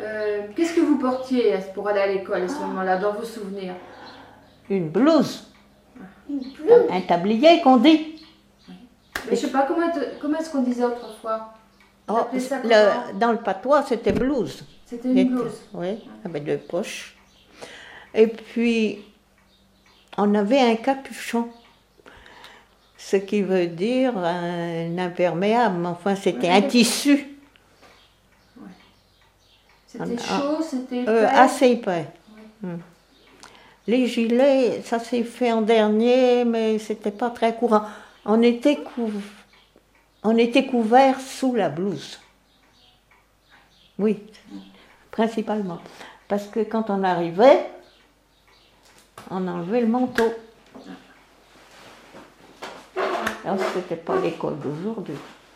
Qu'est-ce que vous portiez pour aller à l'école à ce moment-là, dans vos souvenirs? Une blouse. Une blouse. Un tablier qu'on dit. Mais je sais pas, comment est-ce qu'on disait autrefois? Vous Oh, appelez ça comment? dans le patois, c'était blouse. C'était une blouse. Oui, avec deux poches. Et puis, on avait un capuchon. Ce qui veut dire un imperméable. Enfin, c'était un tissu. Ouais. C'était chaud, c'était épais. Assez épais. Ouais. Les gilets, ça s'est fait en dernier, mais c'était pas très courant. On était couverts sous la blouse. Oui, principalement. Parce que quand on arrivait, on enlevait le manteau. Alors, c'était pas l'école d'aujourd'hui.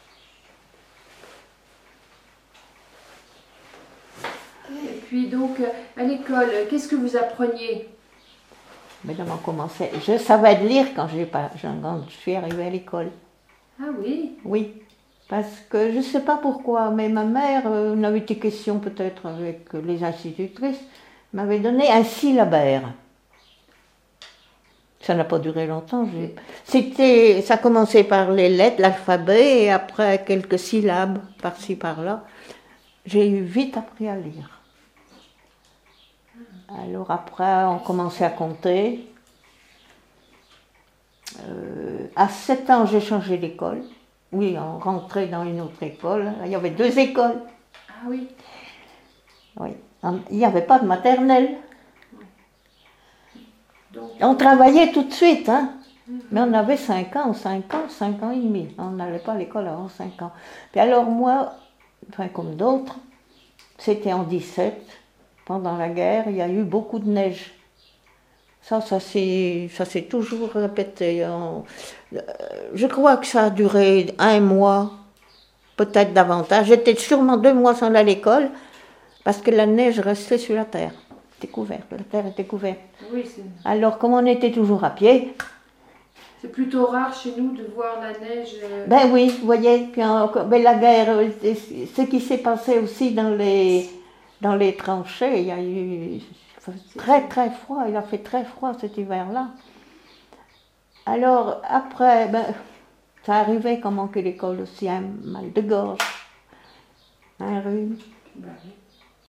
Et puis donc, à l'école, qu'est-ce que vous appreniez? Mais là, on commençait. Je savais lire quand je suis arrivée à l'école. Ah oui? Oui, parce que je ne sais pas pourquoi, mais ma mère, on avait été question peut-être avec les institutrices, m'avait donné un syllabaire. Ça n'a pas duré longtemps. Ça commençait par les lettres, l'alphabet, et après quelques syllabes, par-ci, par-là. J'ai vite appris à lire. Alors après, on commençait à compter. À 7 ans, j'ai changé d'école. Oui, on rentrait dans une autre école. Il y avait 2 écoles. Ah oui? Oui. Il n'y avait pas de maternelle. Donc, on travaillait tout de suite, hein. Mais on avait 5 ans et demi. On n'allait pas à l'école avant 5 ans. Puis alors moi, enfin comme d'autres, c'était en 17. Pendant la guerre, il y a eu beaucoup de neige. Ça s'est toujours répété. Je crois que ça a duré 1 mois, peut-être davantage. J'étais sûrement 2 mois sans aller à l'école, parce que la neige restait sur la terre. C'était couverte, la terre était couverte. Oui, alors, comme on était toujours à pied... C'est plutôt rare chez nous de voir la neige... Ben oui, vous voyez, puis la guerre, ce qui s'est passé aussi dans les tranchées, il y a eu très très froid, il a fait très froid cet hiver-là. Alors après, ça arrivait qu'on manquait l'école aussi, un mal de gorge, un rhume. Ben oui.